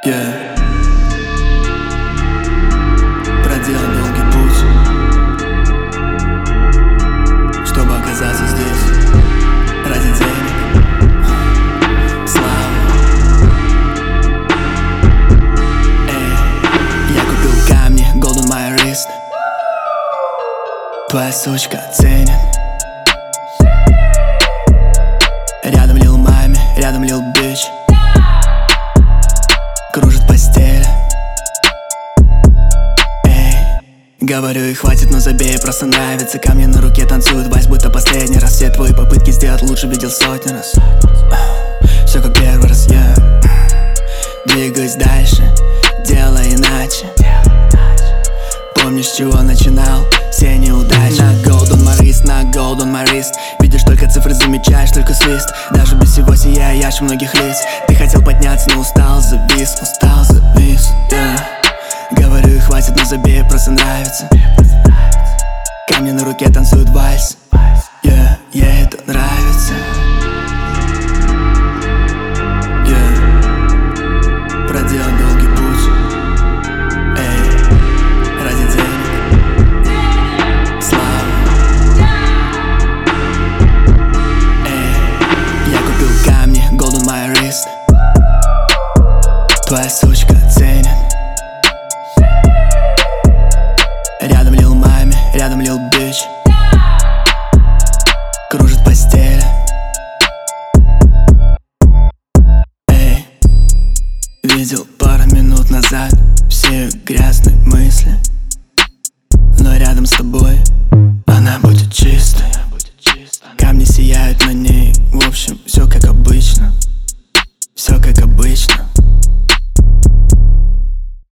Yeah. Проделал долгий путь, чтобы оказаться здесь. Ради денег, славы. Я купил камни, gold on my wrist. Твоя сучка ценит. Рядом лил маме, рядом лил бич. Кружит постель. Говорю и хватит, но забей, просто нравится. Камни на руке танцуют вальс, будто последний раз. Все твои попытки сделать лучше видел сотни раз. Все как первый раз, я двигаюсь дальше, делай иначе. Помнишь, с чего начинал все неудачи? На gold on my wrist, на gold on my wrist. Видишь только цифры, замечаешь только свист. Даже без всего сияешь многих лиц. Ты хотел подняться, но устал, завис, yeah. Говорю и хватит, но забей, просто нравится. Камни на руке танцуют вальс. Yeah, ей это нравится. Yeah. Проделал долгий путь. Ради денег, славы. Я купил камни, gold on my wrist. Твоя сучка ценит. Рядом лил маме, рядом лил бич. Кружит постель. Видел пару минут назад все грязные мысли, но рядом с тобой она будет чистой. Камни сияют на ней, в общем, все как обычно.